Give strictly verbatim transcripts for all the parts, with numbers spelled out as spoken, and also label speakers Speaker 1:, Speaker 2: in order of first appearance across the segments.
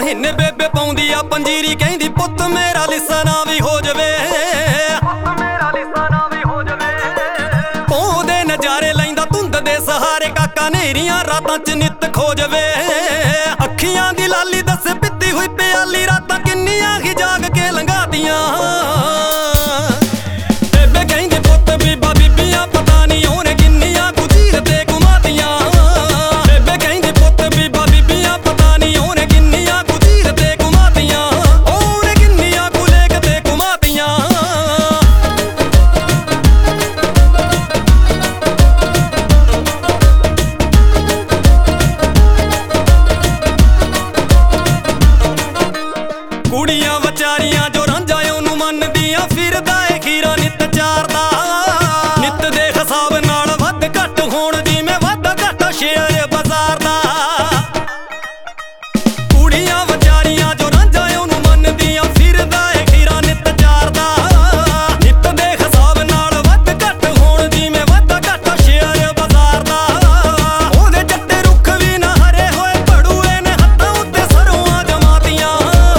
Speaker 1: ਮਹੀਨੇ ਬੇਬੇ ਪਾਉਂਦੀ ਆ ਪੰਜੀਰੀ, ਕਹਿੰਦੀ ਪੁੱਤ ਮੇਰਾ ਲਿੱਸਾ ਨਾ ਵੀ ਹੋ ਜਵੇ, ਪੁੱਤ ਮੇਰਾ ਲਿੱਸਾ ਨਾ ਵੀ ਹੋ ਜਵੇ। ਪੌਂਦੇ ਨਜ਼ਾਰੇ ਲੈਂਦਾ ਧੁੰਦ ਦੇ ਸਹਾਰੇ, ਕਾਕਾ ਨੇਰੀਆਂ ਰਾਤਾਂ ਚ ਨਿੱਤ ਖੋ ਜਵੇ। ਅੱਖੀਆਂ ਦੀ ਲਾਲੀ ਦੱਸੇ ਪੀਤੀ ਹੋਈ ਪਿਆਲੀ, ਰਾਤਾਂ ਕਿੰਨੀਆਂ ਹੀ ਜਾਗ ਕੇ ਲੰਘਾਤੀਆਂ। ਬੇਬੇ ਕਹਿੰਦੀ ਪੁੱਤ ਬੀਬਾ ਬੀਬੀਆਂ ਪਤਾ ਨਹੀਂ ਉਹਨੇ ਕਿੰਨੀਆਂ ਕੁ ਚੀਰ ਤੇ ਘੁਮਾਤੀਆਂ। ਬੇਬੇ ਕਹਿੰਦੀ ਪੁੱਤ ਬੀਬਾ ਬੀਬੀਆਂ ਪਤਾ ਨਹੀਂ ਉਹਨੇ ਕਿੰਨੀਆਂ ਕੁ ਚੀਰ ਤੇ ਘੁਮਾਤੀਆਂ, ਉਹਨੇ ਕਿੰਨੀਆਂ ਕੁ ਲੇਕ ਤੇ ਘੁਮਾਤੀਆਂ। ਕੁੜੀਆਂ ਵਿਚਾਰੀਆਂ ਜੋ ਰਾਂਝਾ ਉਹਨੂੰ ਮੰਨਦੀਆਂ, ਫਿਰਦਾ ਏ ਖੀਰਾ ਨਿੱਤ ਚਾਰਦਾ। ਨਿੱਤ ਦੇ ਹਿਸਾਬ ਨਾਲ ਵੱਧ ਘੱਟ ਹੋਣ ਜਿਵੇਂ ਵਾਧਾ ਘਾਟਾ ਸ਼ੇਅਰ ਬਾਜ਼ਾਰ ਦਾ। ਕੁੜੀਆਂ ਵਿਚਾਰੀਆਂ ਜੋ ਰਾਂਝਾ ਉਹਨੂੰ ਮੰਨਦੀਆਂ, ਫਿਰਦਾ ਏ ਖੀਰਾ ਨਿੱਤ ਚਾਰਦਾ। ਨਿੱਤ ਦੇ ਹਿਸਾਬ ਨਾਲ ਵੱਧ ਘੱਟ ਹੋਣ ਜਿਵੇਂ ਵਾਧਾ ਘਾਟਾ ਸ਼ੇਅਰ ਬਾਜ਼ਾਰ ਦਾ। ਉਹਦੇ ਜੱਟੇ ਰੁੱਖ ਵੀ ਨਾ ਹਰੇ ਹੋਏ, ਭੜੂਏ ਨੇ ਹੱਥਾਂ ਉੱਤੇ ਸਰੋਆਂ ਜਮਾਤੀਆਂ।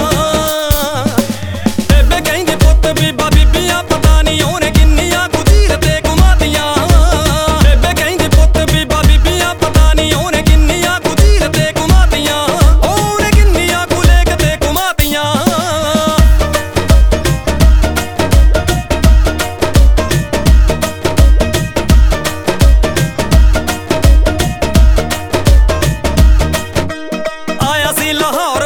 Speaker 1: ਬੇਬੇ ਕਹਿੰਦੀ ਪੁੱਤ ਬੀਬਾ ਬੀਬੀਆਂ ਪਤਾ ਨਹੀਂ ਉਹਨੇ ਕਿੰਨੀਆਂ ਕੁ ਚੀਰ ਤੇ ਘੁਮਾਤੀਆਂ। ਬੇਬੇ ਕਹਿੰਦੀ ਪੁੱਤ ਬੀਬਾ ਬੀਬੀਆਂ ਪਤਾ ਨਹੀਂ ਉਹਨੇ ਕਿੰਨੀਆਂ ਕੁ ਚੀਰ ਤੇ ਘੁਮਾਤੀਆਂ, ਉਹਨੇ ਕਿੰਨੀਆਂ ਕੁ ਲੇਕ ਤੇ ਘੁਮਾਤੀਆਂ। ਆਇਆ ਸੀ ਲਾਹੌਰ